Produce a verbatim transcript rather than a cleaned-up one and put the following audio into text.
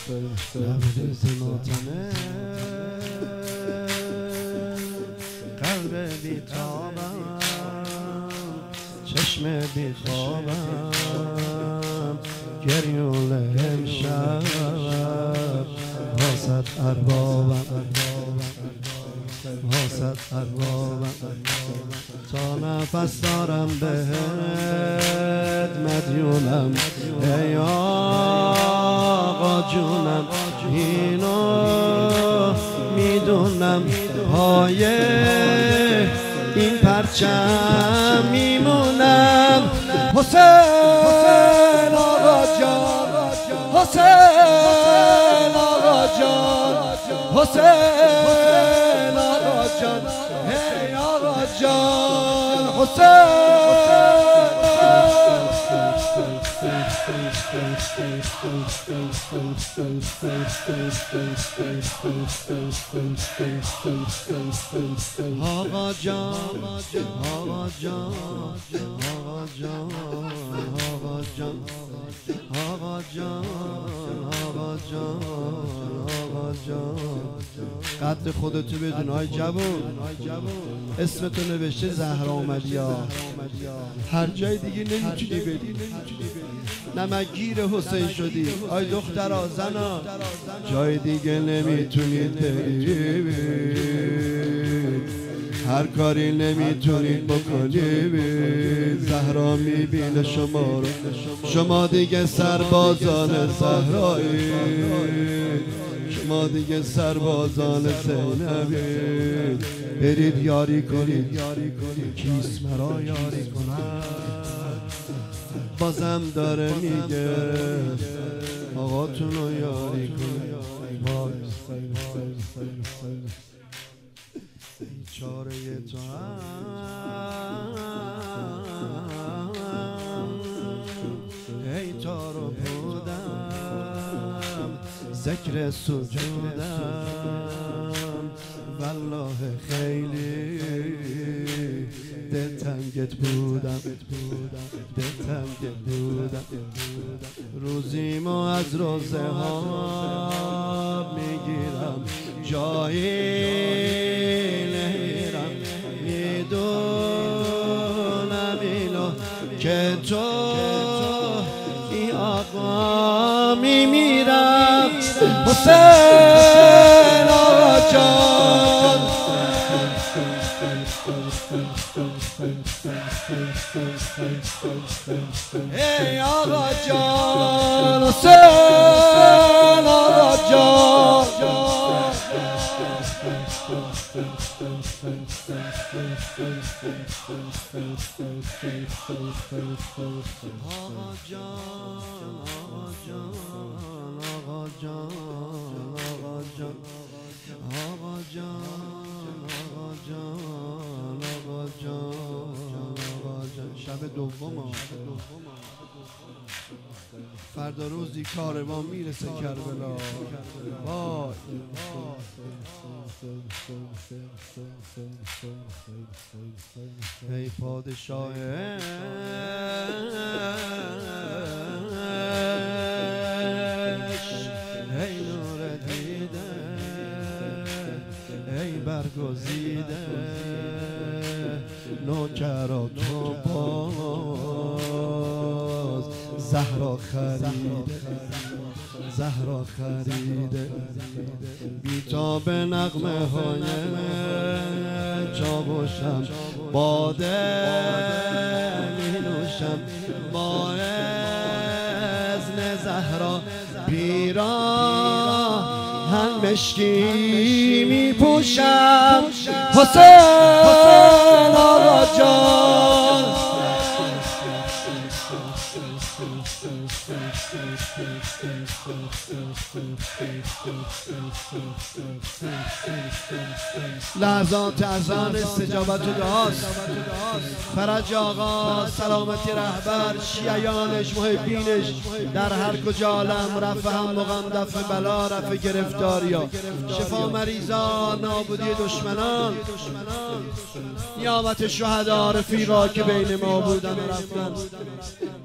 لبریز ماتمه قلب بیتابم چشم بیخوابم گریول امشب واسد اربابم واسد اربابم تا نفس دارم بهت مدیونم ای آقا جونم اینو میدونم پای این پرچم میمونم حسین آقا جان حسین آقا جان حسین آقا جان ای آقا جان حسین آقا جان آقا جان آقا جان آقا جان آقا جان آقا جان آقا جان قدر خودتو بدون های جوون اسمتو نوشته زهرا اومدیا هر جای دیگه نمیتونی بری نمکگیر حسین شدی آی دخترا زنا جای دیگه نمیتونید بری هر کاری نمیتونید بکنید زهرا میبینه شما رو شما دیگه سربازان زهرایی شما دیگه سربازان زینبید برید یاری کنید کیس مرا یاری کنم بازم داره میگه آقاتون رو یاری کنید چاره تو هم ای تارو بودم ذکر سجودم والله خیلی دلتنگت بودم دلتنگت بودم روزیمو از روزه ها میگیرم جایی نمیرم میدونم اینو که تو ای آقا میمیرم حسین آقا جان ای آقا جان حسین آقا جان آقا جان آقا جان آقا جان آقا جان آقا جان آقا جان آقا جان آقا جان شب دوم فردا روزی کاروان میرسه کربلا وای ای پادشاه ای نور دیده ای برگزیده نوکرا تو باز زهرا خریده زهرا خریده بیتاب نغمه های چاوشم باده می نوشم با اذن زهرا پیراهن مشکی می پوشم حسین آقا جان لحظات اذان استجابت و دعاست فرج آقا سلامتی رهبر شیعیانش محبینش در هر کجا عالم رفع هم مقام دفع بلا رفع گرفتاریا شفا مریضا نابودی دشمنان نیامت شهدا رفیقا که بین ما بودن و رفتن